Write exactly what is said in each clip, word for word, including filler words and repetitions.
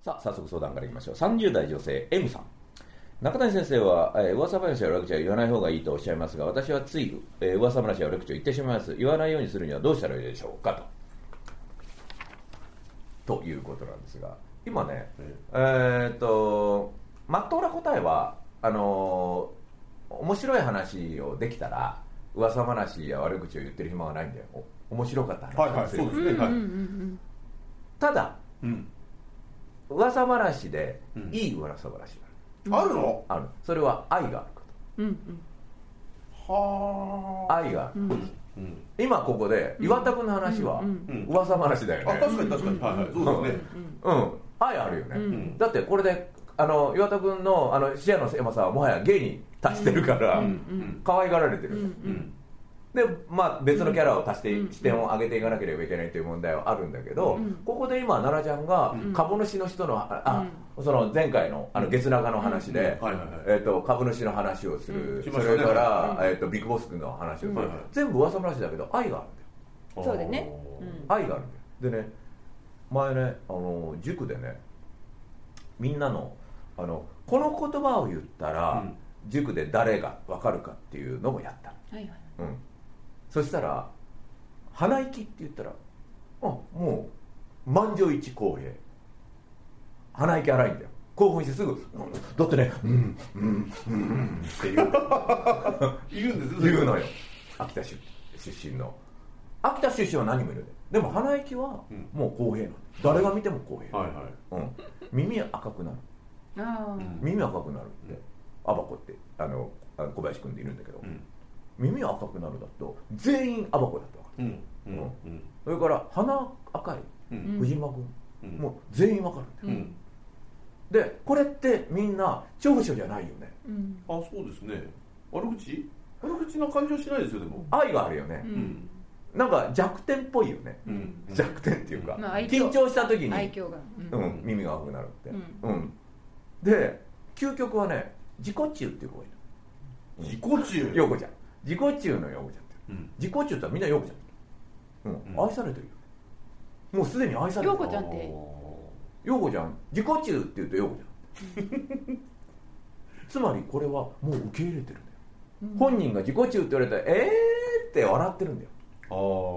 さあ早速相談からいきましょう。さんじゅう代女性 M さん。中谷先生は、えー、噂話や悪口は言わない方がいいとおっしゃいますが、私はつい、えー、噂話や悪口を言ってしまいます。言わないようにするにはどうしたらいいでしょうかとということなんですが、今ね、えー、っとまっとうな答えはあのー、面白い話をできたら噂話や悪口を言ってる暇がないんだよ。面白かった話をする、はいはい、そうですね、はい、ただ、うん、噂話でいい噂話がある、うん、 あるの？ ある。それは愛があること、うんうん、はあ、愛がある、うんうん、今ここで岩田君の話は噂話だよね、 うんうん、あ、確かに確かに、はいはい、そうですね、 うん、うん、愛あるよね、うん、だってこれであの岩田君 の, あの視野の狭さはもはや芸に達してるから、うんうん、可愛がられてる、うんうん、で、まあ、別のキャラを足して、うん、視点を上げていかなければいけないという問題はあるんだけど、うん、ここで今奈々ちゃんが株主の人の、うん、あ、その前回 の, あの月長の話で、うん、えー、と株主の話をする、うん、それから、うん、えー、とビッグボス君の話をする、うん、全部噂話だけど愛があるんだよ。 そうでね、 うん、愛があるんだよ。でね、前ね、あの塾でね、みんなの、あのこの言葉を言ったら、うん、塾で誰が分かるかっていうのをやった、はいはい、うん、そしたら鼻息って言ったら、あ、もう満場一致公平、鼻息荒いんだよ。興奮してすぐ、だってね、うんうんうんうんって言う言うんです、 言うのよ。秋田出身の秋田出身は何もいるで、でも鼻息はもう公平なの、誰が見ても公平、はいはい、うん、耳赤くなる、あ、耳赤くなるって、アバコってあの小林君でいるんだけど、うん、耳赤くなるだと全員アバコだと分かる、うんうんうん、それから鼻赤い、うん、藤間君、うん、もう全員分かるんだよ、うん、でこれってみんな長所じゃないよね、うん、 あ、そうですね、悪口悪口な感じはしないですよ。でも愛があるよね、うん、なんか弱点っぽいよね、うん、弱点っていうか、まあ、緊張した時に愛嬌が、うんうん、耳が赤くなるって、うんうん、で究極はね、自己中っていう子がいる、うん、自己中、 陽子ちゃん、自己中の陽子ちゃんって、うん、自己中ってみんな陽子ちゃん、うんうん、愛されてるよ、もうすでに愛されてる。 陽子ちゃんって陽子ちゃん、自己中って言うと陽子ちゃんつまりこれはもう受け入れてるんだよ、うん、本人が自己中って言われたらえーって笑ってるんだよ。あ、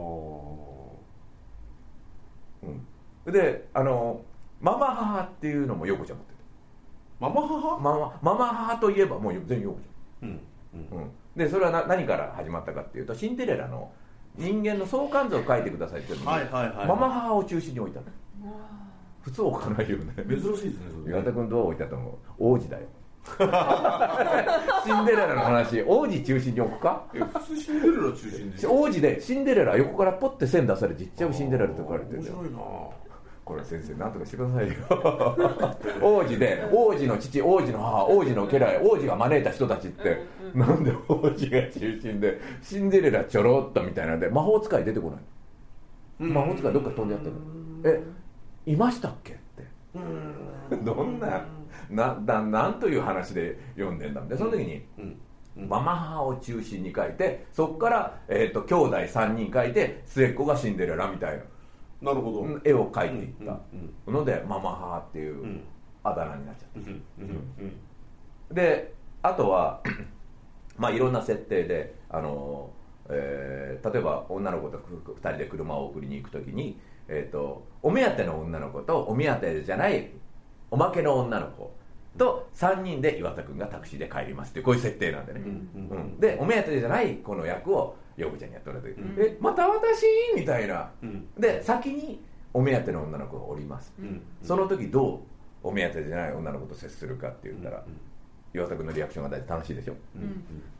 うん、で、あのママ母っていうのも陽子ちゃん持ってる。 ママ母？ ママ、ママ母といえばもう全員陽子ちゃん、うんうんうん、でそれはな何から始まったかっていうと、シンデレラの人間の相関図を書いてくださいっていうのに、はいはいはい、ママ母を中心に置いたの。普通置かないよね。 珍しいですね。 岩田君どう置いたと思う？王子だよシンデレラの話、王子中心に置くか？ 普通シンデレラ中心で王子でシンデレラ横からポッて線出されてちっちゃいシンデレラと書かれてるんだよ。面白いな。これ先生なんとかしてくださいよ王子で、王子の父、王子の母、王子の家来、王子が招いた人たちって、うんうん、なんで王子が中心でシンデレラちょろっとみたいなので魔法使い出てこない、うん、魔法使いどっか飛んでやってる、え、いましたっけって、うん、どんなな, な, なんという話で読んでんだみたいな。その時に、うんうん、ママ母を中心に書いて、そこから、えーと、兄弟さんにん書いて、末っ子がシンデレラみたいな、 なるほど、 絵を描いていったので、ママ母っていうあだ名になっちゃった、うんうんうん、であとはまあいろんな設定で、あの、えー、例えば女の子とふたりで車を送りに行くときに、えーと、お目当ての女の子とお目当てじゃないおまけの女の子とさんにんで岩田君がタクシーで帰りますっていう、こういう設定なんでね、うんうんうん、でお目当てじゃないこの役を陽子ちゃんにやってもらって、うん、えまた私みたいな、うん、で先にお目当ての女の子がおります、うん、その時どうお目当てじゃない女の子と接するかって言ったら、うん、岩田君のリアクションが大体楽しいでしょ、うん、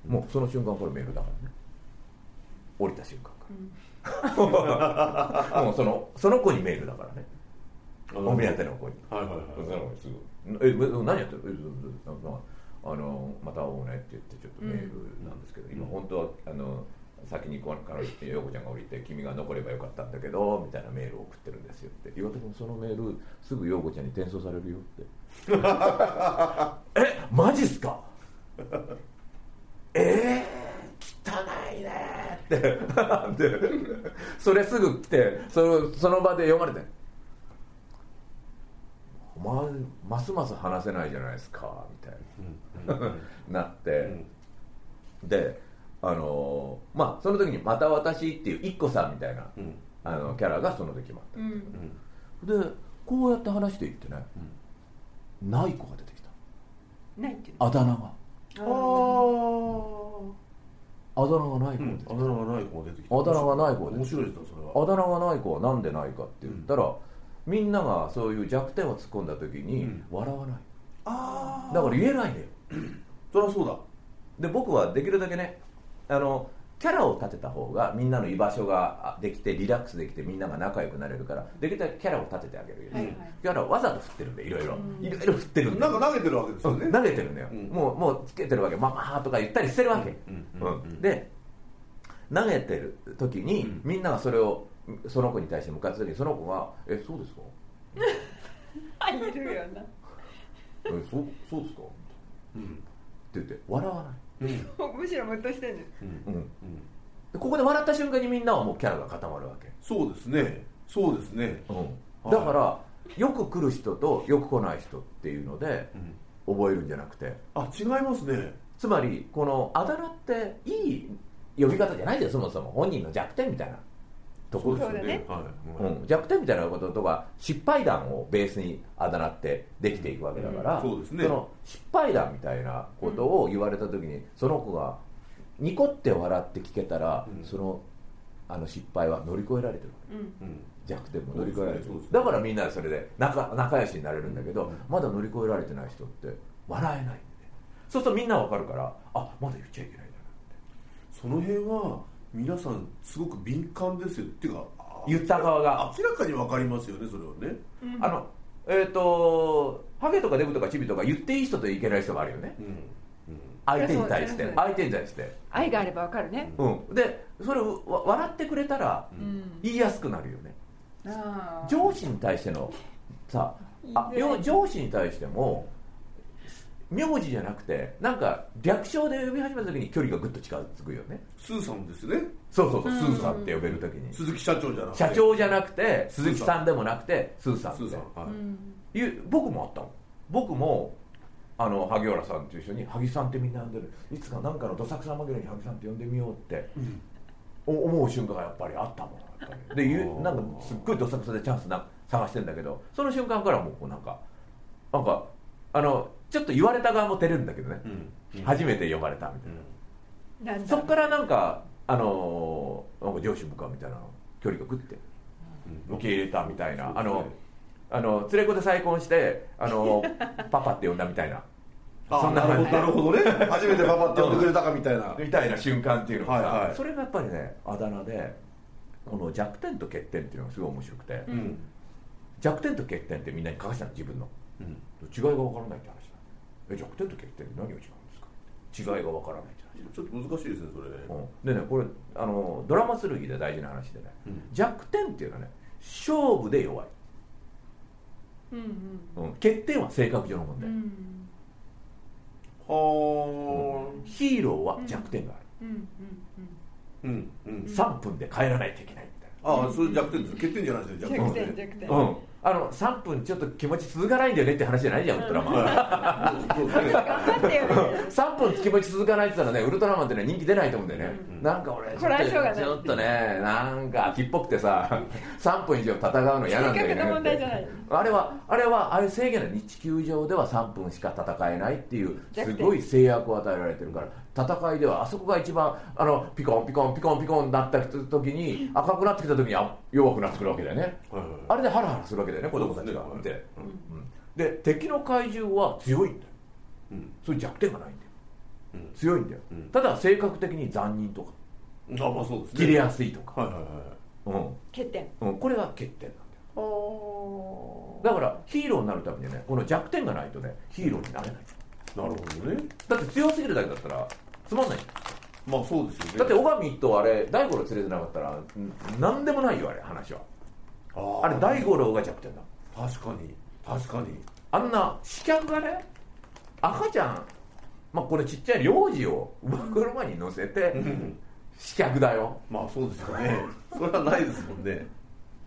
もうその瞬間これメールだからね、降りた瞬間から、うん、もうそのその子にメールだからね、お目当ての子に、はいはいはい、そのすぐえ何やってる、えあのまた会おうねって言ってちょっとメールなんですけど、うん、今本当はあの先にここから陽子ちゃんが降りて君が残ればよかったんだけどみたいなメールを送ってるんですよって。岩田君そのメールすぐ陽子ちゃんに転送されるよってえマジっすかえー、汚いねってそれすぐ来て そ, その場で読まれて、 お前ますます話せないじゃないですかみたいな、うんうんうん、なって、うん、であのー、まあその時にまた私っていういっこさんみたいな、うん、あのキャラがその時決まった、うんうん、でこうやって話していってね、うん、ない子が出てきた。 ないっていうあだ名があああだ名がない子が出てきた、 うん、あだ名がない子が出てきた。 あだ名がない子が出てきた。 面白いですねそれは。 あだ名がない子はなんでないかって言ったら、うん、みんながそういう弱点を突っ込んだ時に笑わない、うん、あだから言えないんだよそりゃそうだ。 で僕はできるだけねあのキャラを立てた方がみんなの居場所ができてリラックスできてみんなが仲良くなれるからできるだけキャラを立ててあげるよ、はいはい、キャラをわざと振ってるんでいろいろいろいろ振ってるんでなんか投げてるわけですよね。 投げてるんだよ、うん、もうもうつけてるわけママとか言ったりしてるわけ、うんうんうん、で投げてる時に、うん、みんながそれをその子に対して向かった時にその子がえそうですかいるよなえそそうですか、うん、って言って笑わないうん、むしろムッとしてるんです、うんうんうん、ここで笑った瞬間にみんなはもうキャラが固まるわけ。 そうですねそうですね、 うん、だから、はい、よく来る人とよく来ない人っていうので、うん、覚えるんじゃなくてあ違いますね。 つまりこのあだ名っていい呼び方じゃないですよそもそも本人の弱点みたいなところですよね、はいうん、弱点みたいなこととか失敗談をベースにあだ名ってできていくわけだから、うんそうですね、その失敗談みたいなことを言われた時に、うん、その子がニコって笑って聞けたら、うん、そのあの失敗は乗り越えられてる、うん、弱点も乗り越えられてる、ね、だからみんなそれで 仲, 仲良しになれるんだけど、うん、まだ乗り越えられてない人って笑えないんで、ね、そうするとみんな分かるからあまだ言っちゃいけないんだなって。 その辺は皆さんすごく敏感ですよっていうか言った側が明らかに分かりますよねそれはね、 うん、あのえっ、ー、とハゲとかデブとかチビとか言っていい人といけない人があるよね、うんうん、相手に対して相手に対して愛があれば分かるね、 うん、でそれを笑ってくれたら言いやすくなるよね、うん、あ上司に対してのさあ上司に対しても名字じゃなくてなんか略称で呼び始めた時に距離がぐっと近づくよね。 スーさんですね。 そうそうそう、スーさんって呼べる時に鈴木社長じゃなくて社長じゃなくて鈴木さんでもなくてスーさんってスーさん、はい、いう僕もあったもん。僕もあの萩原さんと一緒に萩さんってみんな呼んでるいつかなんかのどさくさ紛れに萩さんって呼んでみようって、うん、思う瞬間がやっぱりあったもんやっぱりでなんかすっごいどさくさでチャンスな探してんだけどその瞬間からもうこうなんかなんかあのちょっと言われた側も照れるんだけどね、うんうん、初めて呼ばれたみたいな、うん、そっからなんかあのー、なんか上司部下みたいな距離がグッて受け入れたみたいな、うん、あのあの連れ子で再婚してあのパパって呼んだみたいなそんな感じ。なるほどね初めてパパって呼んでくれたかみたいなみたいな瞬間っていうのがさ、はいはい、それがやっぱりねあだ名でこの弱点と欠点っていうのがすごい面白くて、うん、弱点と欠点ってみんなに書かせたの自分の、うん、違いが分からないって話だ。え弱点と欠点って何が違うんですか。違いが分からないって話。 ちょっと難しいですねそれね、 うん、でねこれあのドラマ剣で大事な話でね、うん、弱点っていうのはね勝負で弱い、うんうんうん、欠点は性格上の問題、うん、は、うん、ヒーローは弱点がある、うんうんうんうん、さんぷんで帰らないといけないみたいな。 ああそれ弱点です。欠点じゃないですよ弱点。 弱点、 うんあのさんぷんちょっと気持ち続かないんだよねって話じゃないじゃんウルトラマン、うん、さんぷん気持ち続かないって言ったらねウルトラマンってね人気出ないと思うんだよね、うん、なんか俺ちょっとちょっとねなんか秋っぽくてささんぷん以上戦うの嫌なんだよね問題じゃない。 あれはあれはあれ制限の地球上ではさんぷんしか戦えないっていうすごい制約を与えられてるから戦いではあそこが一番あのピコンピコンピコンピコンになった時に赤くなってきた時に弱くなってくるわけだよね、はいはいはい、あれでハラハラするわけだよね子供たちが見て、うんうん、で敵の怪獣は強いんだよ、うん、そういう弱点がないんだよ、うん、強いんだよ、うん、ただ性格的に残忍とか、 あ、まあそうですね、 切れやすいとか、 はいはいはい、 うん、欠点、 うん、これが欠点なんだよ。おだからヒーローになるためにねこの弱点がないとねヒーローになれない。 なるほどね。だって強すぎるだけだったらつまんない。 まあそうですよね。 だって尾上とあれ大五郎連れてなかったら何でもないよあれ話は。あ, あれ大五郎が弱点だ。 確かに確かに。 あんな刺客がね赤ちゃん、まあこれちっちゃい幼児を馬車に乗せて刺客だよ。 まあそうですよね。それはないですもんね。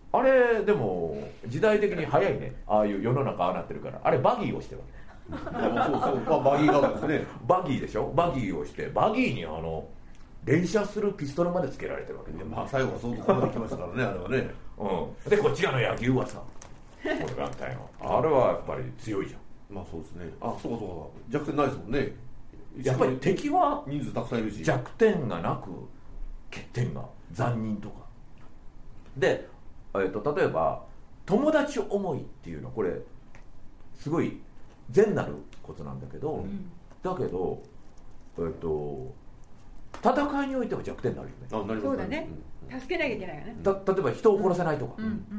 あれでも時代的に早いね、ああいう世の中ああなってるから。あれバギーをしてるわけ。 まあそうそう、まあ、バギーガードですね。 バギーでしょ、バギーをして、バギーにあの連射するピストルまでつけられてるわけで、 まあ最後はそうここまで来ましたからね、あれはね。 うん、でこっち側の野球はさ、これがあったよ。あれはやっぱり強いじゃん。 まあそうですね。あ、そうかそうか、弱点ないですもんね。 やっぱり敵は人数たくさんいるし、 弱点がなく欠点が残忍とかで、えー、と例えば友達思いっていうのはこれすごい善なることなんだけど、うん、だけど、えー、と戦いにおいては弱点になるよね。 あ、なりますね。 そうだね、うん、助けなきゃいけないよね。 た例えば人を殺せないとか、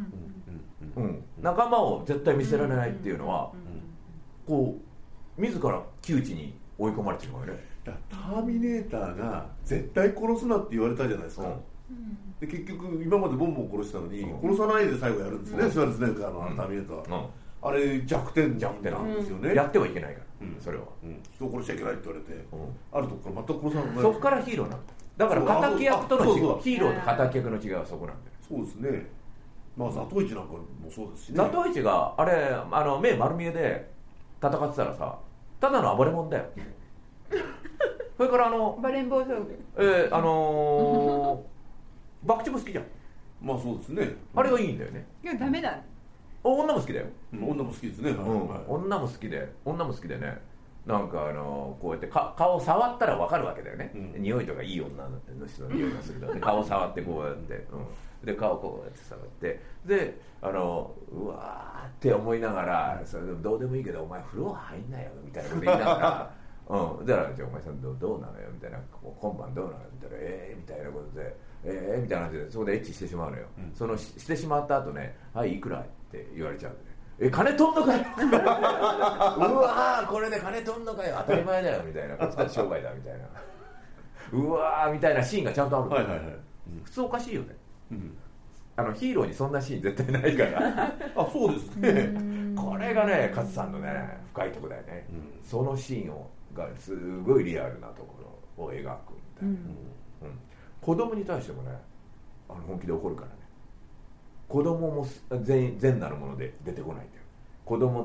仲間を絶対見せられないっていうのは、うんうんうん、こう自ら窮地に追い込まれてるからね。 ターミネーターが絶対殺すなって言われたじゃないですか、うん、で結局今までボンボン殺したのに、うん、殺さないで最後やるんですね、うん、シュワルツェネッガーのターミネーターは、うん、あれ弱点なんですよね、 うん、やってはいけないから、うん、それは、 うん、人を殺しちゃいけないって言われて、うん、あるとこから全く殺さない。 そこからヒーローなんだ。だから敵役との違い、ヒーローと敵役の違いはそこなんだよ。 そうですね。まあザトウイチなんかもそうですしね。 ザトウイチがあれあの目丸見えで戦ってたらさ、ただの暴れ者だよ。それからあのバレンボー勝負、 えー、あのー、博打も好きじゃん。 まあそうですね。 あれがいいんだよね。 いやダメだ。 女も好きだよ、 うん、女も好きですね、はい、 うんはい、女も好きで女も好きでね、なんかあのー、こうやってか顔を触ったら分かるわけだよね、うん、匂いとかいい女の人の匂いがするから顔を触ってこうやって、うん、で顔をこうやって触ってであのうわーって思いながら、それどうでもいいけどお前風呂入んなよみたいなこと言いながらうん、だからじゃあお前さん ど, どうなのよみたいな、今晩どうなのよみたいな、えーみたいなことで、えーみたいな話でそこでエッチしてしまうのよ、うん、その し, してしまった後ね、はいいくらって言われちゃうんでね、え金取んのかようわーこれで金取んのかよ当たり前だよみたいな、こっちだって商売だみたいなうわーみたいなシーンがちゃんとある、はいはいはい、うん、普通おかしいよね、うん、あのヒーローにそんなシーン絶対ないからあ、そうですねこれがね勝さんのね深いところだよね、うん、そのシーンをがすごいリアルなところを描くみたいな、うんうん、子供に対してもねあの本気で怒るからね。子供も善善なるもので出てこないんだよ。子供って、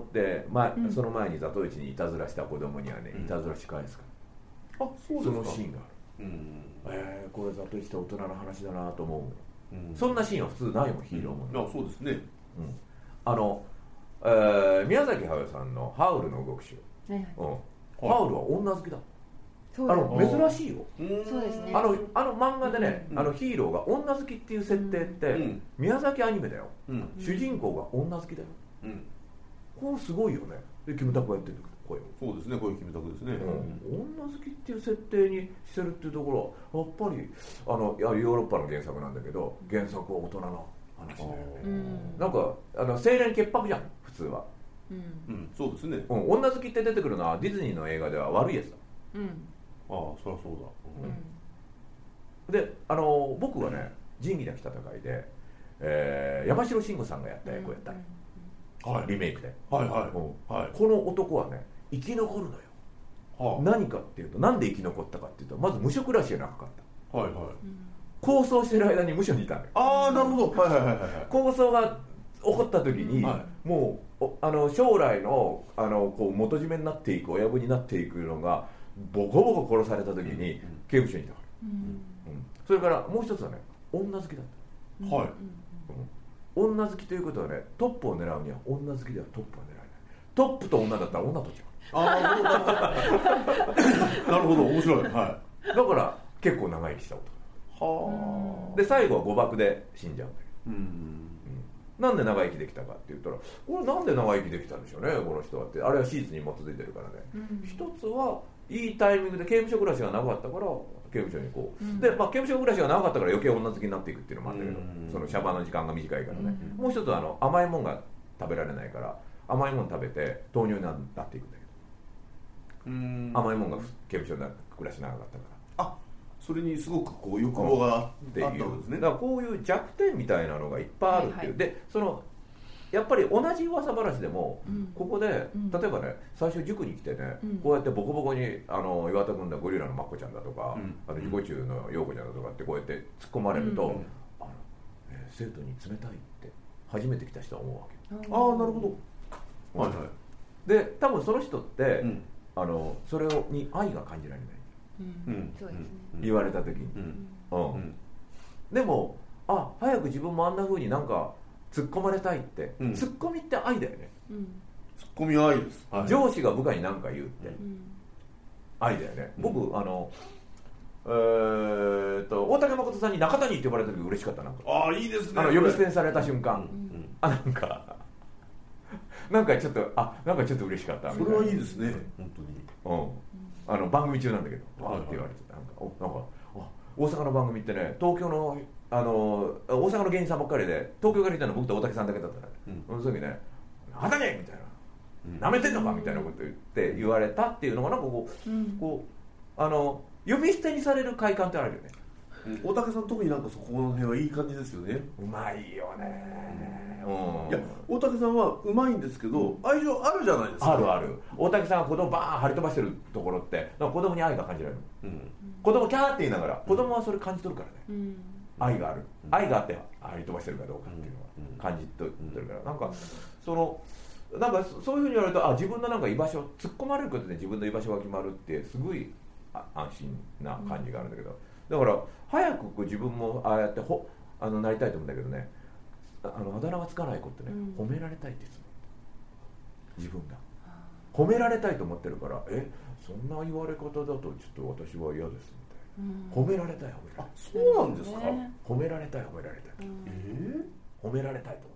ま、うん、その前にザトウイチにいたずらした子供にはね、うん、いたずらし返すから、あ、そうですか。そのシーンがある、うん、えー、これザトウイチって大人の話だなと思う、うん、そんなシーンは普通ないもん、ヒーローも、 うん、あ、そうですね、うん、 あの、えー、宮崎駿さんのハウルの動く城、はいはい、うん、ハウルは女好きだ。そうだ、あの珍しいよ。 そうですね。 あのあの漫画でね、うん、あのヒーローが女好きっていう設定って、うん、宮崎アニメだよ、うん、主人公が女好きだよ、うん、これすごいよね。でキムタクがやってるんだけど、声を。 そうですね、声キムタクですね、 うん、女好きっていう設定にしてるっていうところはやっぱりあのヨーロッパの原作なんだけど、原作は大人の話だよね、うん、なんかあの青年潔白じゃん普通は、 うんうん、そうですね、 うん、女好きって出てくるのはディズニーの映画では悪いやつだ、うん、 ああ、そりゃそうだ、 うん、で、あの僕はね仁義なき戦いで、えー、山城慎吾さんがやった役をやった、はい、リメイクで、はいはいはい、この男はね生き残るのよ、はあ、何かっていうと、なんで生き残ったかっていうと、まず無職らしが長かった、はいはい、抗争してる間に無所にいたのよ。 ああ、なるほど、はいはいはいはい、 抗争が起こった時に、はい、もうあの将来の、あのこう元締めになっていく、親分になっていくのがボコボコ殺された時に刑務所にいたから、うんうん、それからもう一つはね、女好きだった、はい、うん、女好きということはね、トップを狙うには女好きではトップは狙えない。トップと女だったら女と違う。 ああ、なるほど、面白い、はい、 だから結構長生きした男はあ。で最後は誤爆で死んじゃうんだけど、うん、うん、なんで長生きできたかって言ったら、これなんで長生きできたんでしょうね、この人はって。あれは史実に基づいてるからね、うん、一つはいいタイミングで刑務所暮らしが長かったから刑務所に行こう、うん、で、まあ、刑務所暮らしが長かったから余計女好きになっていくっていうのもあるんだけど、うん、そのシャバの時間が短いからね、うん、もう一つはあの甘いもんが食べられないから甘いもん食べて糖尿になっていくんだけど、うん、甘いもんが刑務所で暮らし長かったから、 あ、それにすごくこう欲望があったんですね。 だからこういう弱点みたいなのがいっぱいあるっていう、はいはい、でそのやっぱり同じ噂話でも、うん、ここで、うん、例えばね、最初塾に来てね、うん、こうやってボコボコにあの岩田君だゴリラのマッコちゃんだとか、うん、あの自己中の陽子ちゃんだとかってこうやって突っ込まれると、うん、あのえー、生徒に冷たいって初めて来た人は思うわけ。 ああなるほど、はいはい。 で多分その人って、うん、あのそれに愛が感じられない、 うんうん、そうですね、 言われた時に、うんうんうん、でもあ早く自分もあんな風になんか突っ込まれたいって、うん、突っ込みって愛だよね、 うん、突っ込みは愛です、 はい、上司が部下に何か言うって、うん、愛だよね、うん、僕あのえー、っと大竹誠さんに中谷って呼ばれた時嬉しかった。なんかああいいですね、 あの呼び捨てにされた瞬間、うん、あなんかなんかちょっとあなんかちょっと嬉しかったみたいな。 それはいいですね本当に、 うん、あの番組中なんだけどわーって言われて、なんかおなんか大阪の番組ってね東京のあの大阪の芸人さんばっかりで東京から来たの僕と大竹さんだけだったから、うん、その時ねあだねみたいな、なめてんのかみたいなこと言って言われたっていうのがなんかこう、うん、こうあの呼び捨てにされる快感ってあるよね。 うん、大竹さん特になんかそこの辺はいい感じですよね。 うまいよね、 うん、いや大竹さんはうまいんですけど愛情あるじゃないですか。 あるある。大竹さんが子供バーン張り飛ばしてるところって子供に愛が感じられる、うん、子供キャーって言いながら子供はそれ感じ取るからね、うん、愛がある、うん、愛があって張り飛ばしてるかどうかっていうのは感じ取ってるから、なんかそのなんかそういうふうに言われるとあ自分のなんか居場所突っ込まれることで自分の居場所が決まるってすごい安心な感じがあるんだけど、だから早くこう自分もああやってほあのなりたいと思うんだけどね、あのあだ名がつかない子ってね、うん、褒められたいって自分が褒められたいと思ってるから、えそんな言われ方だとちょっと私は嫌ですみたいな、うん、褒められたい褒められたい、 あそうなんですか、 褒められたい褒められたい、うん、 えー、 褒められたいと